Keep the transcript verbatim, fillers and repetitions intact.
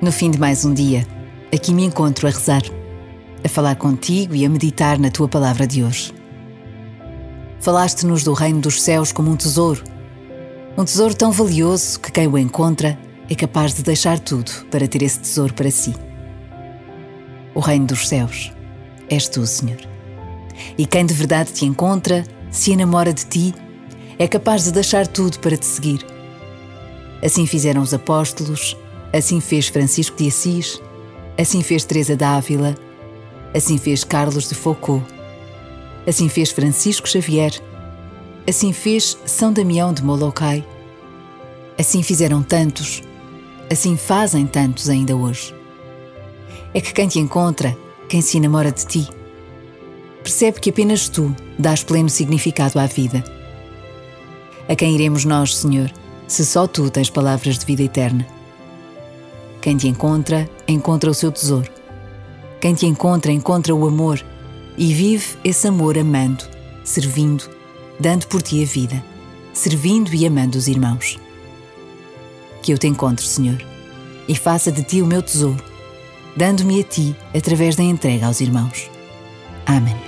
No fim de mais um dia, aqui me encontro a rezar, a falar contigo e a meditar na tua palavra de hoje. Falaste-nos do reino dos céus como um tesouro, um tesouro tão valioso que quem o encontra é capaz de deixar tudo para ter esse tesouro para si. O reino dos céus és tu, Senhor. E quem de verdade te encontra, se enamora de ti, é capaz de deixar tudo para te seguir. Assim fizeram os apóstolos, assim fez Francisco de Assis, assim fez Teresa d'Ávila, assim fez Carlos de Foucault, assim fez Francisco Xavier, assim fez São Damião de Molokai. Assim fizeram tantos, assim fazem tantos ainda hoje. É que quem te encontra, quem se enamora de ti, percebe que apenas tu dás pleno significado à vida. A quem iremos nós, Senhor, se só tu tens palavras de vida eterna? Quem te encontra, encontra o seu tesouro. Quem te encontra, encontra o amor e vive esse amor amando, servindo, dando por ti a vida, servindo e amando os irmãos. Que eu te encontre, Senhor, e faça de ti o meu tesouro, dando-me a ti através da entrega aos irmãos. Amém.